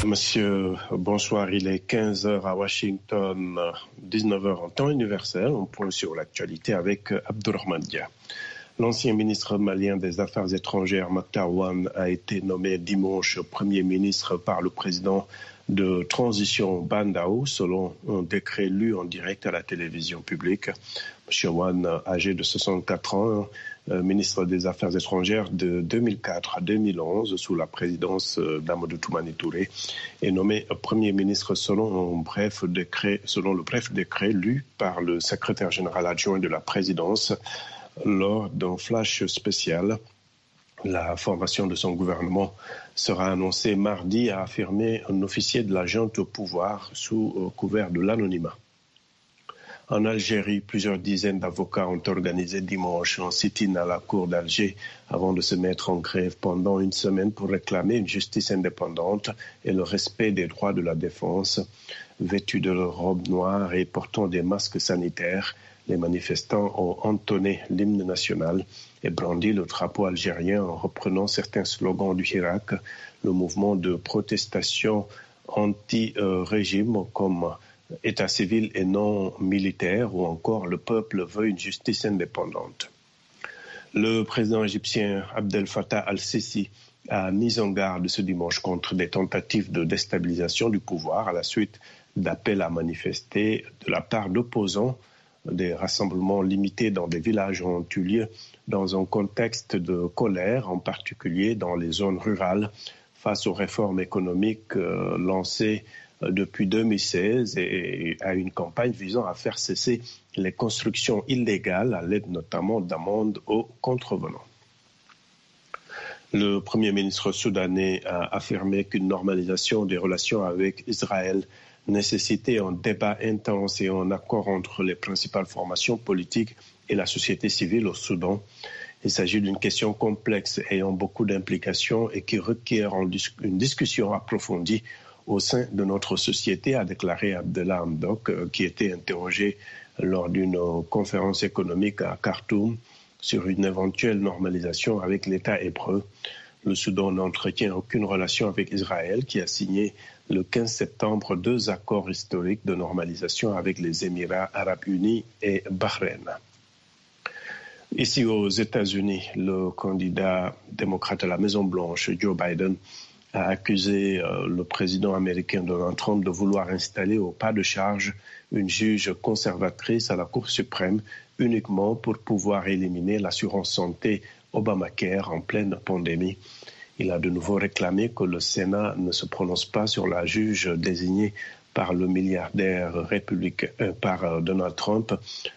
Monsieur, bonsoir. Il est 15h à Washington, 19h en temps universel. On point sur l'actualité avec Abdourahmane Dia. L'ancien ministre malien des Affaires étrangères, Mactar Wane, a été nommé dimanche Premier ministre par le président de transition Ban Dao, selon un décret lu en direct à la télévision publique. M. Wane, âgé de 64 ans, ministre des Affaires étrangères de 2004 à 2011 sous la présidence d'Amadou Toumani Touré, est nommé Premier ministre selon le bref décret lu par le secrétaire général adjoint de la présidence lors d'un flash spécial. La formation de son gouvernement sera annoncée mardi, a affirmé un officier de la junte au pouvoir sous couvert de l'anonymat. En Algérie, plusieurs dizaines d'avocats ont organisé dimanche un sit-in à la cour d'Alger avant de se mettre en grève pendant une semaine pour réclamer une justice indépendante et le respect des droits de la défense. Vêtus de leur robe noire et portant des masques sanitaires, les manifestants ont entonné l'hymne national et brandi le drapeau algérien en reprenant certains slogans du Hirak, le mouvement de protestation anti-régime comme État civil et non militaire, ou encore le peuple veut une justice indépendante. Le président égyptien Abdel Fattah al-Sisi a mis en garde ce dimanche contre des tentatives de déstabilisation du pouvoir à la suite d'appels à manifester de la part d'opposants. Des rassemblements limités dans des villages ont eu lieu dans un contexte de colère, en particulier dans les zones rurales, face aux réformes économiques lancées depuis 2016 et à une campagne visant à faire cesser les constructions illégales à l'aide notamment d'amendes aux contrevenants. Le Premier ministre soudanais a affirmé qu'une normalisation des relations avec Israël nécessitait un débat intense et un accord entre les principales formations politiques et la société civile au Soudan. Il s'agit d'une question complexe ayant beaucoup d'implications et qui requiert une discussion approfondie au sein de notre société, a déclaré Abdallah Hamdok, qui était interrogé lors d'une conférence économique à Khartoum sur une éventuelle normalisation avec l'État hébreu. Le Soudan n'entretient aucune relation avec Israël, qui a signé le 15 septembre 2 accords historiques de normalisation avec les Émirats arabes unis et Bahreïn. Ici aux États-Unis, le candidat démocrate à la Maison-Blanche, Joe Biden, a accusé le président américain Donald Trump de vouloir installer au pas de charge une juge conservatrice à la Cour suprême uniquement pour pouvoir éliminer l'assurance santé Obamacare en pleine pandémie. Il a de nouveau réclamé que le Sénat ne se prononce pas sur la juge désignée par le milliardaire républicain, par Donald Trump,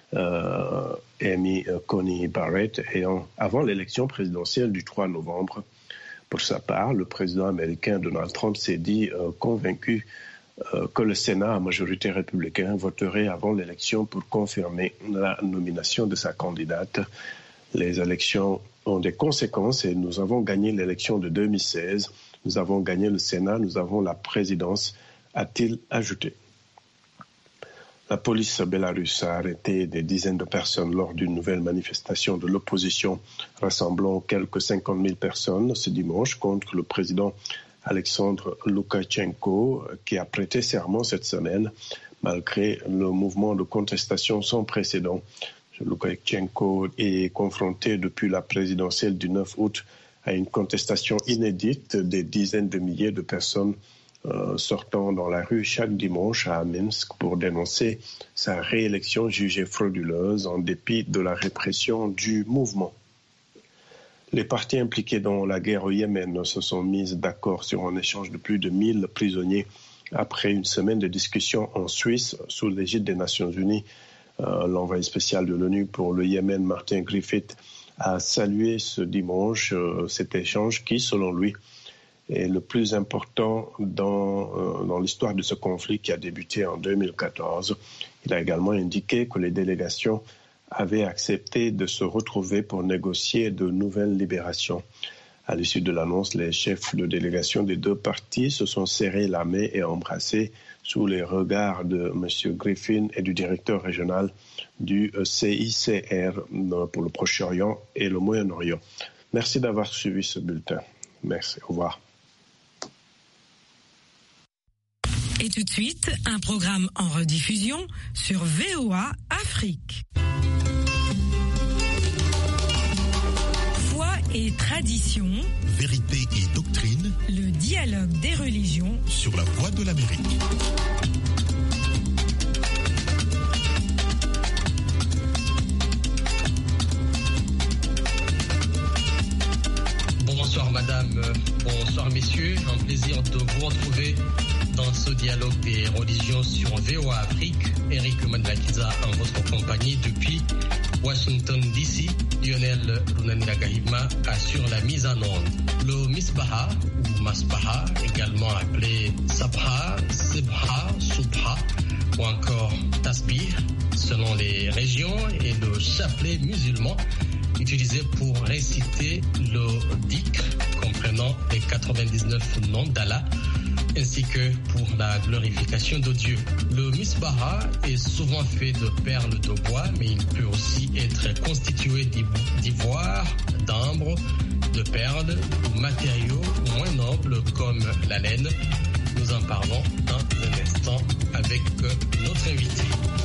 Amy Coney Barrett, avant l'élection présidentielle du 3 novembre. Pour sa part, le président américain Donald Trump s'est dit convaincu que le Sénat à majorité républicaine voterait avant l'élection pour confirmer la nomination de sa candidate. Les élections ont des conséquences et nous avons gagné l'élection de 2016, nous avons gagné le Sénat, nous avons la présidence, a-t-il ajouté. La police bélarusse a arrêté des dizaines de personnes lors d'une nouvelle manifestation de l'opposition rassemblant quelques 50 000 personnes ce dimanche contre le président Alexandre Loukachenko qui a prêté serment cette semaine malgré le mouvement de contestation sans précédent. Loukachenko est confronté depuis la présidentielle du 9 août à une contestation inédite des dizaines de milliers de personnes sortant dans la rue chaque dimanche à Minsk pour dénoncer sa réélection jugée frauduleuse en dépit de la répression du mouvement. Les parties impliquées dans la guerre au Yémen se sont mises d'accord sur un échange de plus de 1000 prisonniers après une semaine de discussions en Suisse sous l'égide des Nations Unies. L'envoyé spécial de l'ONU pour le Yémen, Martin Griffiths, a salué ce dimanche cet échange qui, selon lui, est le plus important dans l'histoire de ce conflit qui a débuté en 2014. Il a également indiqué que les délégations avaient accepté de se retrouver pour négocier de nouvelles libérations. À l'issue de l'annonce, les chefs de délégation des deux parties se sont serrés la main et embrassés sous les regards de M. Griffin et du directeur régional du CICR pour le Proche-Orient et le Moyen-Orient. Merci d'avoir suivi ce bulletin. Merci. Au revoir. Et tout de suite, un programme en rediffusion sur VOA Afrique. Foi et tradition, vérité et doctrine, le dialogue des religions sur la voie de l'Amérique. Bonsoir madame, bonsoir messieurs, un plaisir de vous retrouver dans ce dialogue des religions sur VOA Afrique. Eric Mandelakiza en votre compagnie depuis Washington DC. Lionel Runaniragahima assure la mise en onde. Le Misbaha ou Masbaha, également appelé Sabha, Sibha, Subha ou encore Tasbih selon les régions, et le chapelet musulman utilisé pour réciter le dhikr comprenant les 99 noms d'Allah, ainsi que pour la glorification de Dieu. Le misbaha est souvent fait de perles de bois, mais il peut aussi être constitué d'ivoire, d'ambre, de perles ou matériaux moins nobles comme la laine. Nous en parlons dans un instant avec notre invité.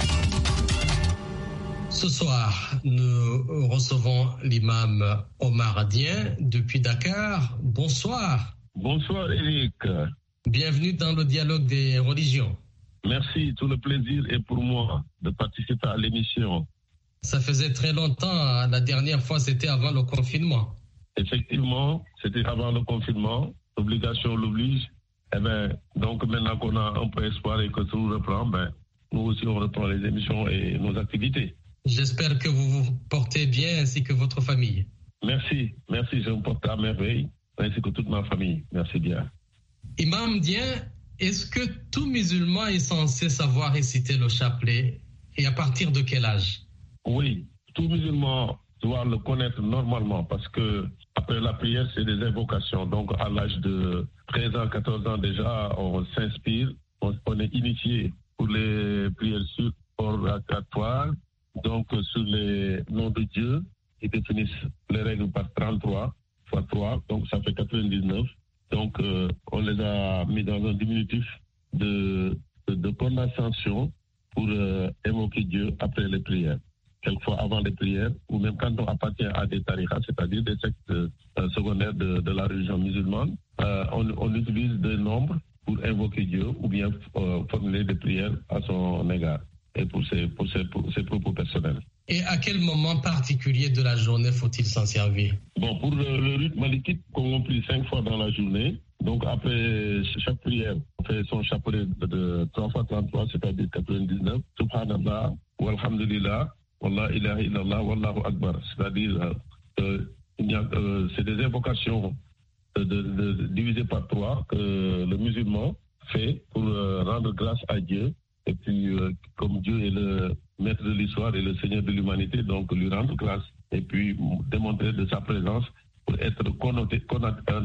Ce soir, nous recevons l'imam Omar Dien depuis Dakar. Bonsoir. Bonsoir Eric. Bienvenue dans le dialogue des religions. Merci, tout le plaisir est pour moi de participer à l'émission. Ça faisait très longtemps, la dernière fois c'était avant le confinement. Effectivement, c'était avant le confinement, l'obligation l'oblige. Donc maintenant qu'on a un peu espoir et que tout reprend, nous aussi on reprend les émissions et nos activités. J'espère que vous vous portez bien ainsi que votre famille. Merci, je me porte à merveille, ainsi que toute ma famille. Merci bien. Imam Dien, est-ce que tout musulman est censé savoir réciter le chapelet et à partir de quel âge? Oui, tout musulman doit le connaître normalement parce que après la prière, c'est des invocations. Donc à l'âge de 13 ans, 14 ans déjà, on s'inspire, on est initié pour les prières surérogatoires. Donc, sur les noms de Dieu, ils définissent les règles par 33 x 3, donc ça fait 99. Donc, on les a mis dans un diminutif de condensation pour évoquer Dieu après les prières. Quelquefois avant les prières, ou même quand on appartient à des tariqas, c'est-à-dire des sectes secondaires de la religion musulmane, on utilise des nombres pour invoquer Dieu ou bien formuler des prières à son égard. Et pour ses propos personnels. Et à quel moment particulier de la journée faut-il s'en servir? Bon, pour le rite malikite, comme on prie 5 fois dans la journée, donc après chaque prière, on fait son chapelet de 3 x 33, c'est-à-dire 99, Subhanallah, Walhamdulillah, Wallah ilaha illallah, Wallahu akbar. C'est-à-dire, c'est des invocations divisées par 3 que le musulman fait pour rendre grâce à Dieu. Et puis, comme Dieu est le maître de l'histoire et le Seigneur de l'humanité, donc lui rendre grâce et puis démontrer de sa présence pour être noté pour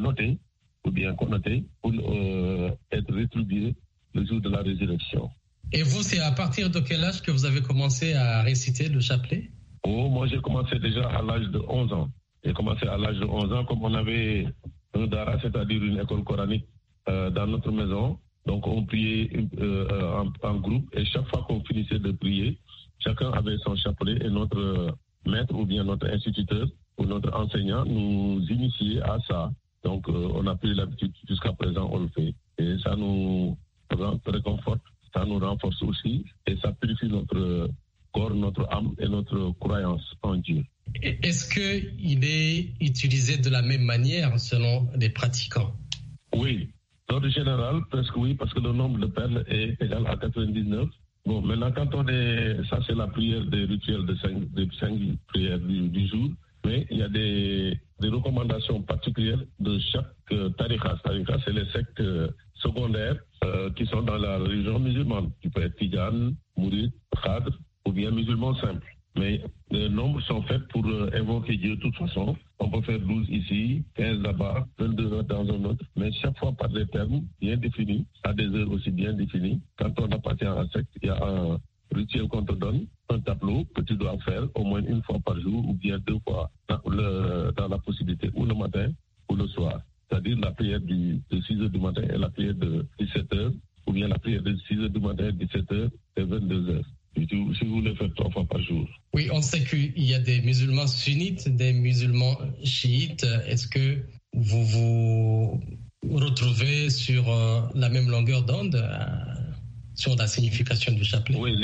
être rétribué le jour de la résurrection. Et vous, c'est à partir de quel âge que vous avez commencé à réciter le chapelet? Moi, j'ai commencé déjà à l'âge de 11 ans. J'ai commencé à l'âge de 11 ans, comme on avait un dara, c'est-à-dire une école coranique dans notre maison. Donc, on priait en groupe et chaque fois qu'on finissait de prier, chacun avait son chapelet et notre maître ou bien notre instituteur ou notre enseignant nous initiait à ça. Donc, on a pris l'habitude jusqu'à présent, on le fait. Et ça nous réconforte, ça nous renforce aussi et ça purifie notre corps, notre âme et notre croyance en Dieu. Est-ce qu'il est utilisé de la même manière selon les pratiquants? Oui. L'ordre général, presque oui, parce que le nombre de perles est égal à 99. Bon, maintenant, quand ça c'est la prière des rituels de 5 prières du jour, mais il y a des recommandations particulières de chaque tariqa. Tariqa, c'est les sectes secondaires qui sont dans la religion musulmane. Tu peux être Tidjane, Mouride, Khadr ou bien musulman simple. Mais les nombres sont faits pour invoquer Dieu de toute façon. On peut faire 12 ici, 15 là-bas, 22 dans un autre. Mais chaque fois par des termes bien définis, à des heures aussi bien définies. Quand on appartient à un secte, il y a un rituel qu'on te donne, un tableau que tu dois faire au moins une fois par jour ou bien 2 fois dans la possibilité, ou le matin ou le soir. C'est-à-dire la prière de 6 heures du matin et la prière de 17 heures ou bien la prière de 6h du matin, 17h et 22h. Si vous le faites 3 fois par jour. Oui, on sait qu'il y a des musulmans sunnites, des musulmans chiites. Est-ce que vous vous retrouvez sur la même longueur d'onde sur la signification du chapelet? Oui,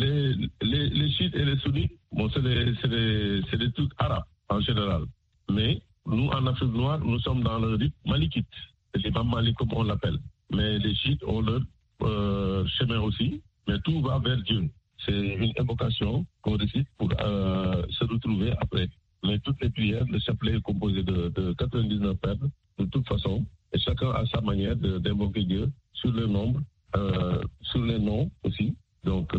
les chiites et les sunnites, bon, c'est des trucs arabes en général. Mais nous, en Afrique noire, nous sommes dans le rite malikite. C'est l'imam Malik comme on l'appelle. Mais les chiites ont leur chemin aussi. Mais tout va vers Dieu. C'est une invocation qu'on récite pour se retrouver après. Mais toutes les prières, le chapelet est composé de 99 verbes, de toute façon. Et chacun a sa manière d'invoquer Dieu sur le nombre, sur les noms aussi. Donc,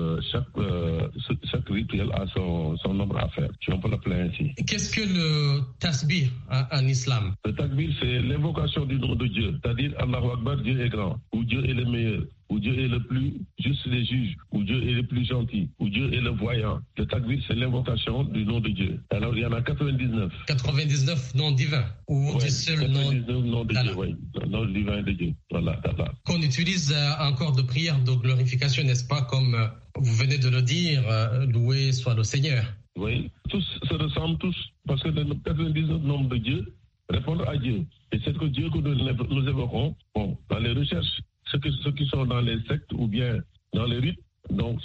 chaque rituel a son nombre à faire. Si on peut l'appeler ainsi. Qu'est-ce que le tasbih en islam? Le tasbih, c'est l'invocation du nom de Dieu. C'est-à-dire, Allahu Akbar, Dieu est grand, ou Dieu est le meilleur, ou Dieu est le plus juste des juges, ou Dieu est le plus gentil, ou Dieu est le voyant. Le tasbih, c'est l'invocation du nom de Dieu. Alors, il y en a 99. 99 noms divins, ou du seul nom de Dieu, oui. Le nom divin de Dieu. Voilà. Qu'on utilise encore de prière de glorification, n'est-ce pas, comme vous venez de le dire, loué soit le Seigneur. Oui, tous se ressemblent tous, parce que les 99 noms de Dieu répondent à Dieu. Et c'est que Dieu que nous évoquons, bon, dans les recherches, ceux qui sont dans les sectes ou bien dans les rites, donc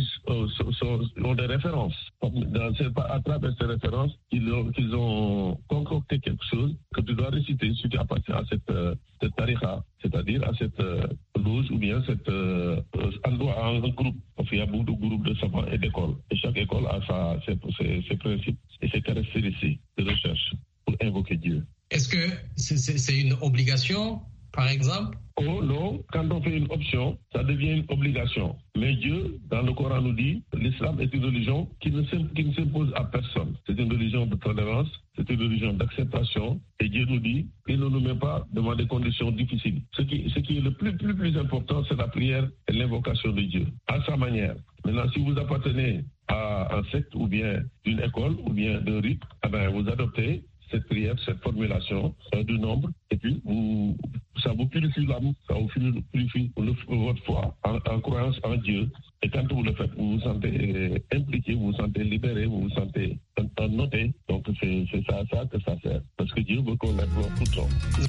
ont des références. C'est à travers ces références qu'ils ont concocté quelque chose que tu dois réciter si tu appartiens à cette tariqa, c'est-à-dire à cette loge ou bien cet endroit, un groupe. Parce qu'il y a beaucoup de groupes de savants et d'écoles. Et chaque école a ses principes et ses caractéristiques de recherche pour invoquer Dieu. Est-ce que c'est une obligation, par exemple? Oh non, quand on fait une option, ça devient une obligation. Mais Dieu, dans le Coran, nous dit que l'islam est une religion qui ne s'impose à personne. C'est une religion de tolérance, c'est une religion d'acceptation. Et Dieu nous dit qu'il ne nous met pas devant des conditions difficiles. Ce qui est le plus important, c'est la prière et l'invocation de Dieu, à sa manière. Maintenant, si vous appartenez à un secte ou bien d'une école ou bien d'un rite, vous adoptez cette prière, cette formulation du nombre, et puis ça vous purifie l'âme, ça vous purifie votre foi en croyance en Dieu. Et quand vous le faites, vous vous sentez impliqué, vous vous sentez libéré, vous vous sentez noté. Donc c'est ça que ça sert. Parce que Dieu veut qu'on l'adore tout le temps.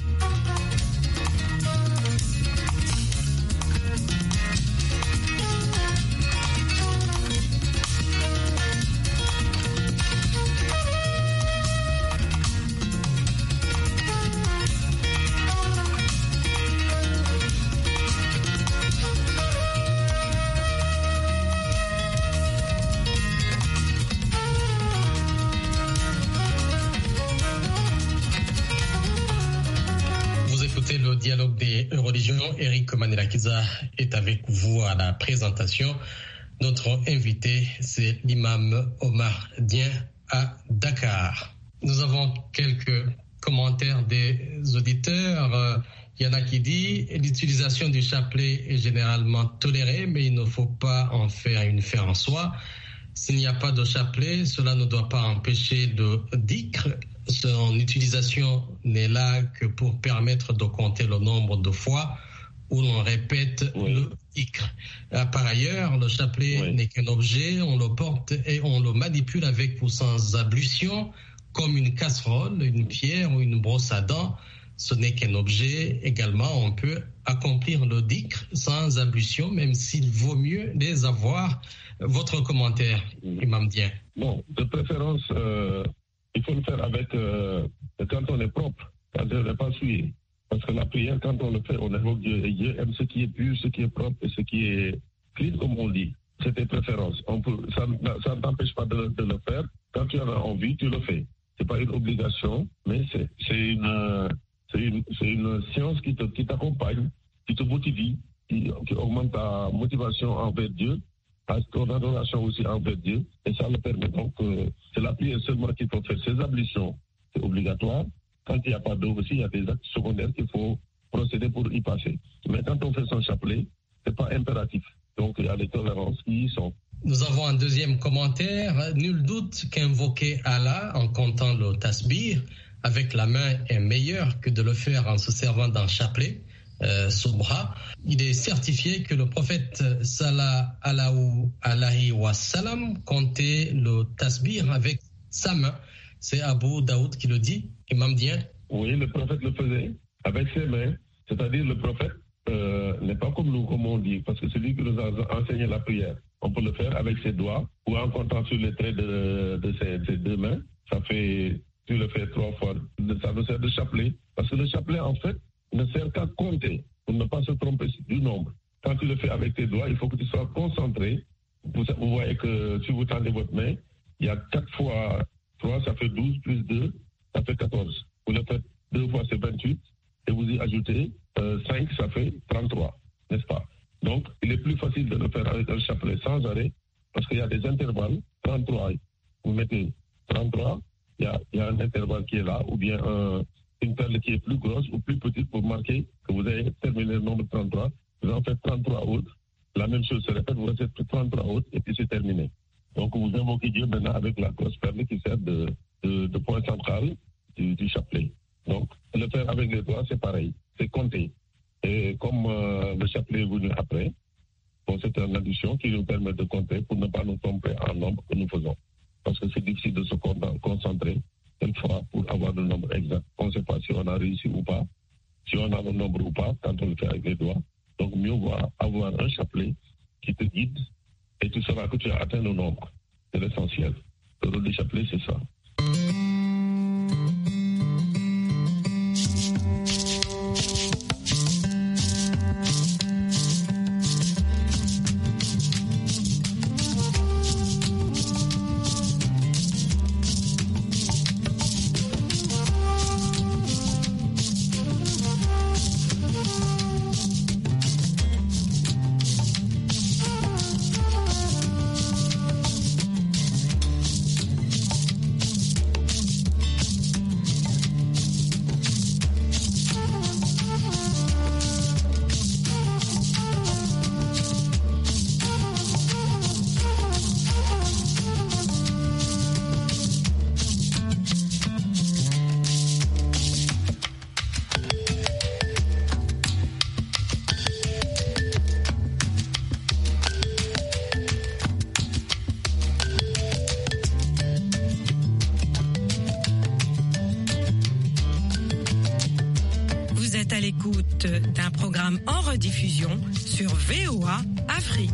Le dialogue des religions. Eric Manelakiza est avec vous à la présentation. Notre invité, c'est l'imam Omar Dien à Dakar. Nous avons quelques commentaires des auditeurs. Il y en a qui disent l'utilisation du chapelet est généralement tolérée, mais il ne faut pas en faire une fin en soi. S'il n'y a pas de chapelet, cela ne doit pas empêcher le dhikr. Son utilisation n'est là que pour permettre de compter le nombre de fois où l'on répète le dhikr. Par ailleurs, le chapelet n'est qu'un objet, on le porte et on le manipule avec ou sans ablution, comme une casserole, une pierre ou une brosse à dents. Ce n'est qu'un objet. Également, on peut accomplir le dhikr sans ablution, même s'il vaut mieux les avoir. Votre commentaire, Imam Dien? Bon, de préférence, il faut le faire avec quand on est propre, quand on n'est pas souillé. Parce que la prière, quand on le fait, on évoque Dieu. Et Dieu aime ce qui est pur, ce qui est propre et ce qui est clean, comme on dit. C'est tes préférences. Ça ne t'empêche pas de le faire. Quand tu en as envie, tu le fais. C'est pas une obligation, mais c'est une science qui t'accompagne, qui te motive, qui augmente ta motivation envers Dieu, à ton adoration aussi envers Dieu. Et ça le permet donc, c'est la prière seulement qu'il faut faire. Ces ablutions, c'est obligatoire. Quand il n'y a pas d'eau aussi, il y a des actes secondaires qu'il faut procéder pour y passer. Mais quand on fait son chapelet, c'est pas impératif. Donc il y a des tolérances qui y sont. Nous avons un deuxième commentaire. Nul doute qu'invoquer Allah en comptant le tasbih avec la main est meilleur que de le faire en se servant d'un chapelet. Subha. Il est certifié que le prophète sallallahu alayhi wa sallam comptait le tasbih avec sa main. C'est Abu Daoud qui le dit, Imam Dien. Oui, le prophète le faisait avec ses mains, c'est-à-dire le prophète n'est pas comme nous, comme on dit, parce que c'est lui qui nous a enseigné la prière. On peut le faire avec ses doigts ou en comptant sur les traits de ses deux mains. Ça fait, tu le fais 3 fois, ça nous sert de chapelet. Parce que le chapelet, en fait, ne sert qu'à compter pour ne pas se tromper du nombre. Quand tu le fais avec tes doigts, il faut que tu sois concentré. Vous voyez que si vous tendez votre main, il y a 4 fois 3, ça fait 12, plus 2, ça fait 14. Vous le faites 2 fois, c'est 28. Et vous y ajoutez 5, ça fait 33, n'est-ce pas? Donc, il est plus facile de le faire avec un chapelet sans arrêt, parce qu'il y a des intervalles. 33, vous mettez 33, il y a un intervalle qui est là, ou bien une perle qui est plus grosse ou plus petite pour marquer que vous avez terminé le nombre 33. Vous en faites 33 autres. La même chose se répète, vous faites 33 autres et puis c'est terminé. Donc, vous invoquez Dieu maintenant avec la grosse perle qui sert de point central du chapelet. Donc, le faire avec les doigts, c'est pareil, c'est compter. Et comme le chapelet est venu après, bon, c'est une addition qui nous permet de compter pour ne pas nous tromper en nombre que nous faisons. Parce que c'est difficile de se concentrer une fois pour avoir le nombre exact. On ne sait pas si on a réussi ou pas, si on a le nombre ou pas quand on le fait avec les doigts. Donc, mieux vaut avoir un chapelet qui te guide et tu sauras que tu as atteint le nombre. C'est l'essentiel. Le rôle du chapelet, c'est ça. À l'écoute d'un programme en rediffusion sur VOA Afrique.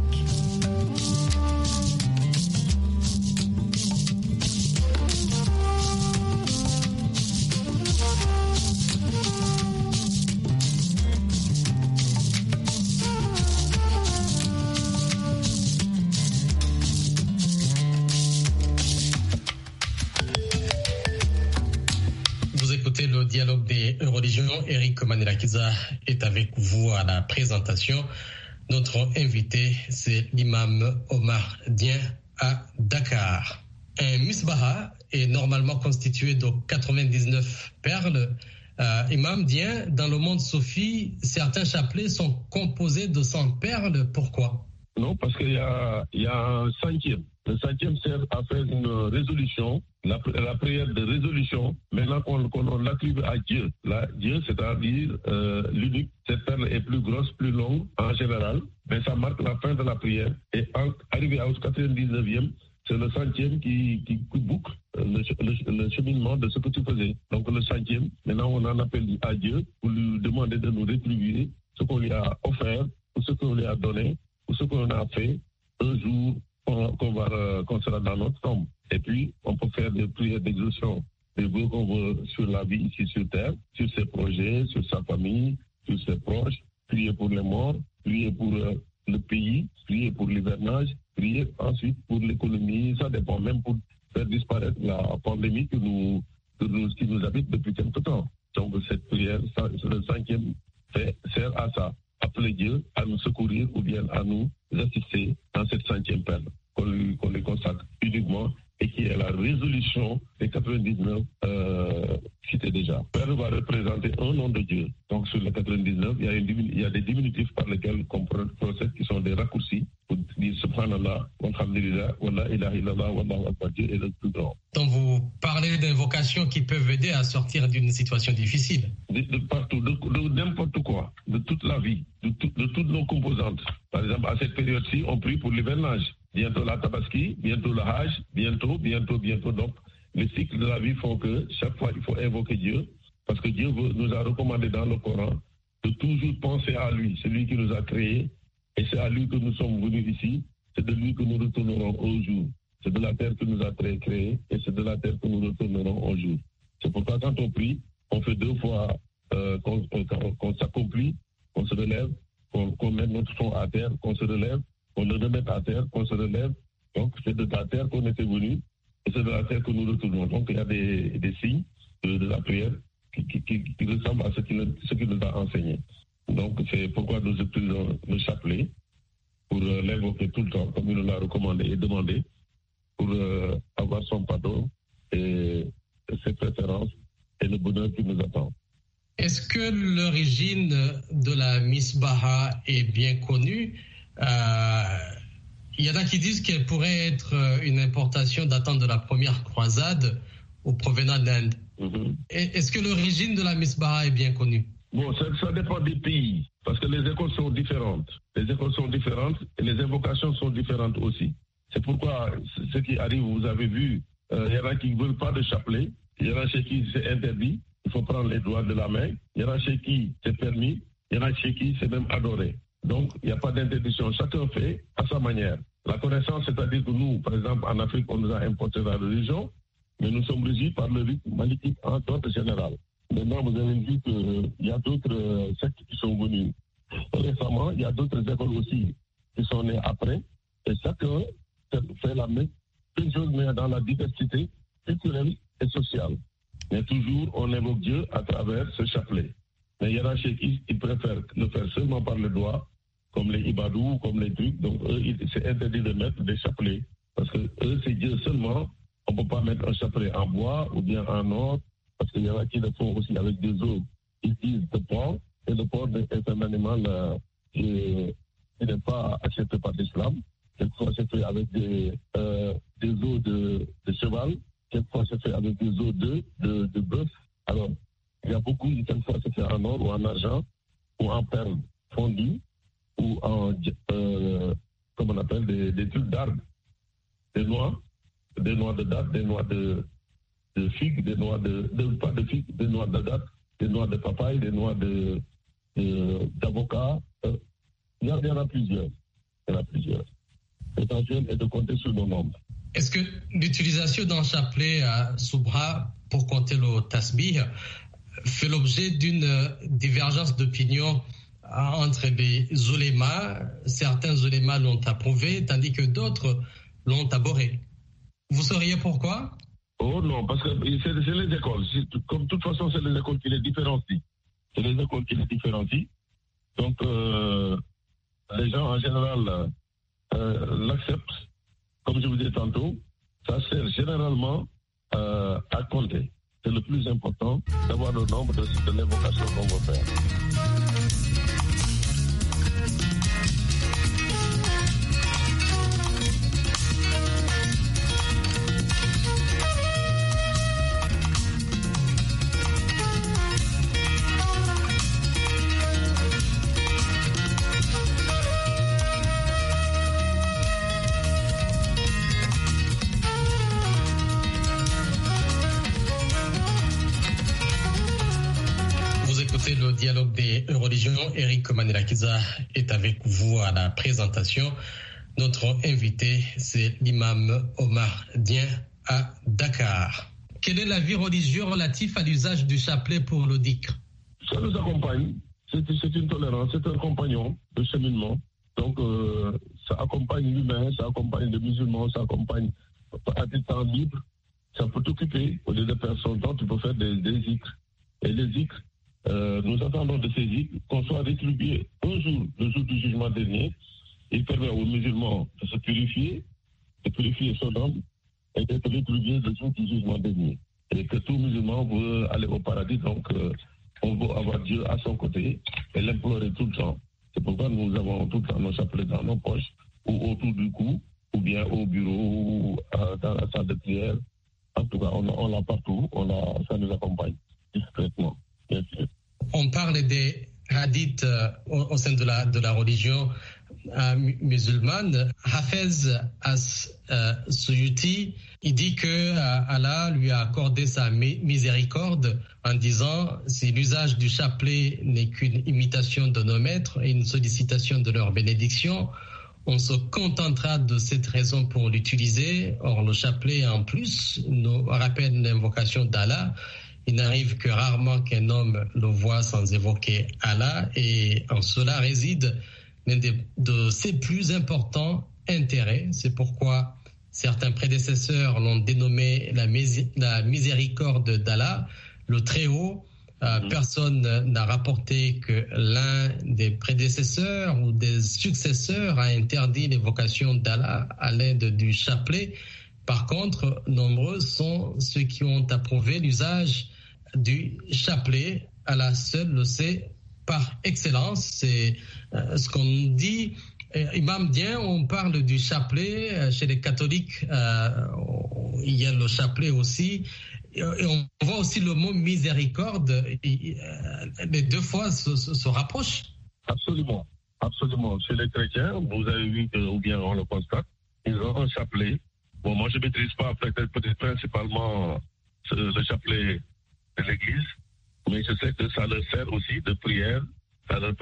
Le dialogue des religions. Eric Manelakiza est avec vous à la présentation. Notre invité, c'est l'imam Omar Dien à Dakar. Un misbaha est normalement constitué de 99 perles. Imam Dien, dans le monde soufi, certains chapelets sont composés de 100 perles. Pourquoi? Non, parce qu'il y a un cinquième. Le cinquième sert à faire une résolution, la prière de résolution. Maintenant qu'on l'attribue à Dieu. Là, Dieu, c'est-à-dire l'unique. Cette perle est plus grosse, plus longue en général, mais ça marque la fin de la prière. Et arrivé au 99e, c'est le centième qui boucle le cheminement de ce que tu faisais. Donc le centième, maintenant on en appelle à Dieu pour lui demander de nous rétribuer ce qu'on lui a offert, ou ce qu'on lui a donné, ou ce qu'on a fait un jour qu'on sera dans notre tombe. Et puis, on peut faire des prières d'exaucement, des vœux qu'on veut sur la vie ici sur terre, sur ses projets, sur sa famille, sur ses proches, prier pour les morts, prier pour le pays, prier pour l'hivernage, prier ensuite pour l'économie, ça dépend même pour faire disparaître la pandémie qui nous habite depuis quelque temps. Donc cette prière, le cinquième, sert à ça, appeler Dieu à nous secourir ou bien à nous assister dans cette cinquième perle qu'on lui consacre uniquement et qui est la résolution des 99 cités déjà. Père va représenter un nom de Dieu. Donc sur les 99, il y a des diminutifs par lesquels on procède qui sont des raccourcis pour dire Subhanallah, Alhamdulillah, Wallah ilaha illallah, Wallahu akbar, Dieu est le plus grand. Donc vous parlez d'invocations qui peuvent aider à sortir d'une situation difficile. De partout, de n'importe quoi, de toute la vie, de toutes nos composantes. Par exemple, à cette période-ci, on prie pour l'hivernage. Bientôt la Tabaski, bientôt le Hajj, bientôt. Donc, les cycles de la vie font que chaque fois, il faut invoquer Dieu, parce que Dieu nous a recommandé dans le Coran de toujours penser à lui. C'est lui qui nous a créés, et c'est à lui que nous sommes venus ici. C'est de lui que nous retournerons au jour. C'est de la terre que nous a créés, et c'est de la terre que nous retournerons au jour. C'est pourquoi quand on prie, on fait 2 fois qu'on s'accomplit, qu'on se relève, qu'on met notre front à terre, qu'on se relève, qu'on le remette à terre, qu'on se relève. Donc, c'est de la terre qu'on était venu et c'est de la terre que nous retournons. Donc, il y a des signes de la prière qui ressemblent à ce qu'il nous a enseigné. Donc, c'est pourquoi nous utilisons le chapelet pour l'invoquer tout le temps, comme il nous l'a recommandé et demandé, pour avoir son pardon et ses préférences et le bonheur qui nous attend. Est-ce que l'origine de la Misbaha est bien connue? Il y en a qui disent qu'elle pourrait être une importation datant de la première croisade ou provenant d'Inde. Mm-hmm. Est-ce que l'origine de la Misbaha est bien connue? Bon, ça dépend des pays, parce que les écoles sont différentes. Les écoles sont différentes et les invocations sont différentes aussi. C'est pourquoi ce qui arrive, vous avez vu, il y en a qui ne veulent pas de chapelet, il y en a chez qui c'est interdit, il faut prendre les doigts de la main, il y en a chez qui c'est permis, il y en a chez qui c'est même adoré. Donc, il n'y a pas d'interdiction. Chacun fait à sa manière. La connaissance, c'est-à-dire que nous, par exemple, en Afrique, on nous a importé la religion, mais nous sommes régis par le rite maléfique en ordre général. Maintenant, vous avez vu qu'il y a d'autres sectes qui sont venus récemment. Il y a d'autres écoles aussi qui sont nées après. Et chacun fait la même chose, mais dans la diversité culturelle et sociale. Mais toujours, on évoque Dieu à travers ce chapelet. Mais il y en a chez qui ils préfèrent le faire seulement par le doigt, comme les ibadous, comme les trucs. Donc, eux, c'est interdit de mettre des chapelets. Parce que eux, c'est Dieu seulement. On ne peut pas mettre un chapelet en bois ou bien en or. Parce qu'il y en a qui le font aussi avec des os. Ils utilisent le porc. Et le porc est un animal qui n'est pas accepté par l'islam. Quelquefois, c'est fait avec des os de cheval. Quelquefois, c'est fait avec des os de bœuf. Alors, il y a beaucoup, quelquefois, c'est fait en or ou en argent, ou en perles fondues, ou en, comme on appelle, des trucs d'arbre, des noix de date, des noix de figues, des noix pas de figues, des noix de date, des noix de papaye, des noix d'avocat. Il y en a plusieurs. L'essentiel est de compter sur nos nombres. Est-ce que l'utilisation d'un chapelet à Subha pour compter le tasbih fait l'objet d'une divergence d'opinion entre les oulémas? Certains oulémas l'ont approuvé, tandis que d'autres l'ont abhorré. Vous sauriez pourquoi? Oh non, parce que c'est les écoles. Comme de toute façon, c'est les écoles qui les différencient. Donc, les gens en général l'acceptent. Comme je vous disais tantôt, ça sert généralement à compter. C'est le plus important d'avoir le nombre de l'invocation qu'on va faire. Le dialogue des religions. Eric Manirakiza est avec vous à la présentation. Notre invité, c'est l'imam Omar Dien à Dakar. Quel est l'avis religieux relatif à l'usage du chapelet pour le dhikr? Ça nous accompagne. C'est une tolérance, c'est un compagnon de cheminement. Donc, ça accompagne l'humain, ça accompagne les musulmans, ça accompagne à des temps libres. Ça peut t'occuper. Au lieu de faire son temps, tu peux faire des dhikrs. Et les dhikrs, nous attendons de ces dhikrs qu'on soit rétribué un jour, le jour du jugement dernier. Il permet aux musulmans de se purifier son âme et d'être rétribué le jour du jugement dernier. Et que tout musulman veut aller au paradis, donc on veut avoir Dieu à son côté et l'implorer tout le temps. C'est pourquoi nous avons tout le temps nos chapelets dans nos poches, ou autour du cou, ou bien au bureau, ou dans la salle de prière. En tout cas, on l'a partout, ça nous accompagne discrètement, bien sûr. On parle des hadiths au sein de la religion musulmane. Hafez as-Suyuti, il dit que Allah lui a accordé sa miséricorde en disant « Si l'usage du chapelet n'est qu'une imitation de nos maîtres et une sollicitation de leur bénédiction, on se contentera de cette raison pour l'utiliser. Or, le chapelet, en plus, nous rappelle l'invocation d'Allah. Il n'arrive que rarement qu'un homme le voie sans évoquer Allah, et en cela réside l'un de ses plus importants intérêts. C'est pourquoi certains prédécesseurs l'ont dénommé la miséricorde d'Allah, le Très-Haut. Personne n'a rapporté que l'un des prédécesseurs ou des successeurs a interdit l'évocation d'Allah à l'aide du chapelet. Par contre, nombreux sont ceux qui ont approuvé l'usage du chapelet. Allah seul le sait par excellence. C'est ce qu'on dit. Imam Dien, on parle du chapelet. Chez les catholiques, il y a le chapelet aussi. Et on voit aussi le mot miséricorde. Les deux fois se rapprochent. Absolument. Absolument. Chez les chrétiens, vous avez vu que, ou bien on le constate, ils ont un chapelet. Bon, moi, je ne maîtrise pas peut-être principalement le chapelet de l'Église, mais je sais que ça leur sert aussi de prière, ça leur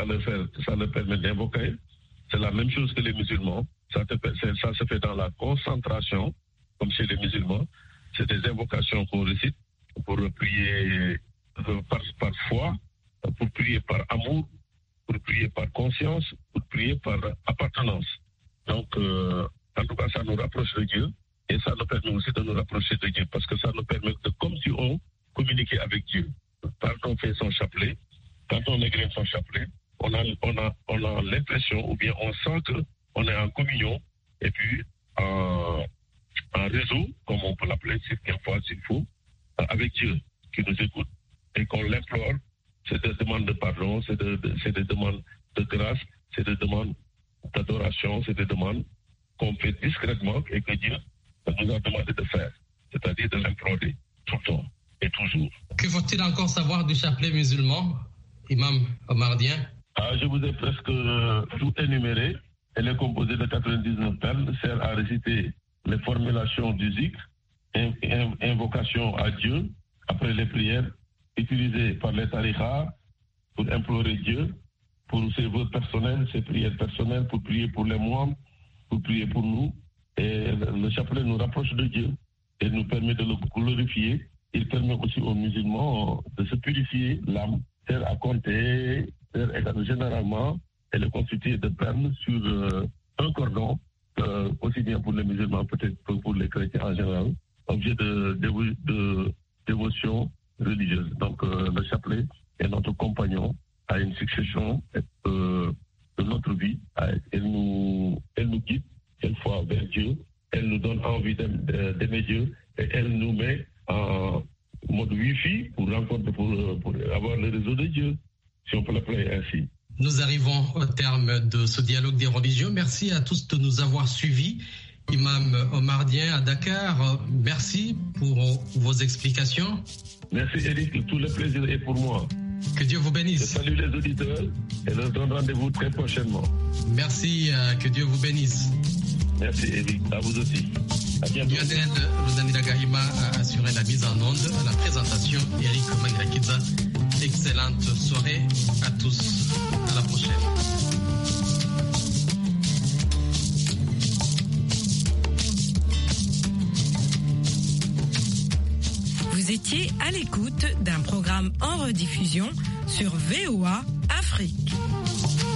permet d'invoquer. C'est la même chose que les musulmans. Ça se fait dans la concentration, comme chez les musulmans. C'est des invocations qu'on récite pour prier par foi, pour prier par amour, pour prier par conscience, pour prier par appartenance. Donc, en tout cas, ça nous rapproche de Dieu et ça nous permet aussi de nous rapprocher de Dieu parce que ça nous permet de, comme si on communiquait avec Dieu. Quand on fait son chapelet, quand on égrène son chapelet, on a l'impression ou bien on sent qu'on est en communion et puis en réseau, comme on peut l'appeler, quelquefois s'il faut, avec Dieu qui nous écoute et qu'on l'implore. C'est des demandes de pardon, c'est des demandes de grâce, c'est des demandes d'adoration, c'est des demandes qu'on fait discrètement et que Dieu nous a demandé de faire, c'est-à-dire de l'implorer tout le temps et toujours. Que faut-il encore savoir du chapelet musulman, Imam Omar Dien? Je vous ai presque tout énuméré. Elle est composée de 99 perles, sert à réciter les formulations du zikr, invocation à Dieu après les prières, utilisées par les tariqas pour implorer Dieu, pour ses vœux personnels, ses prières personnelles, pour prier pour les moines, pour prier pour nous. Et le chapelet nous rapproche de Dieu et nous permet de le glorifier. Il permet aussi aux musulmans de se purifier l'âme, sert à compter, généralement, elle est constituée de perles sur un cordon, aussi bien pour les musulmans, peut-être que pour les chrétiens en général, objet de dévotion religieuse. Donc le chapelet est notre compagnon à une succession de notre vie. Elle nous guide quelquefois vers Dieu, elle nous donne envie d'aimer Dieu et elle nous met en mode Wi-Fi pour avoir le réseau de Dieu, si on peut l'appeler ainsi. Nous arrivons au terme de ce dialogue des religions. Merci à tous de nous avoir suivis. Imam Omar Dien à Dakar, merci pour vos explications. Merci Eric, tout le plaisir est pour moi. Que Dieu vous bénisse. Je salue les auditeurs et leur donne rendez-vous très prochainement. Merci, que Dieu vous bénisse. Merci Eric, à vous aussi. À bientôt. Lionel Luzanira Gahima a assuré la mise en onde, la présentation, Eric Mangrakidza. Excellente soirée à tous. À la prochaine. Vous étiez à l'écoute d'un programme en rediffusion sur VOA Afrique.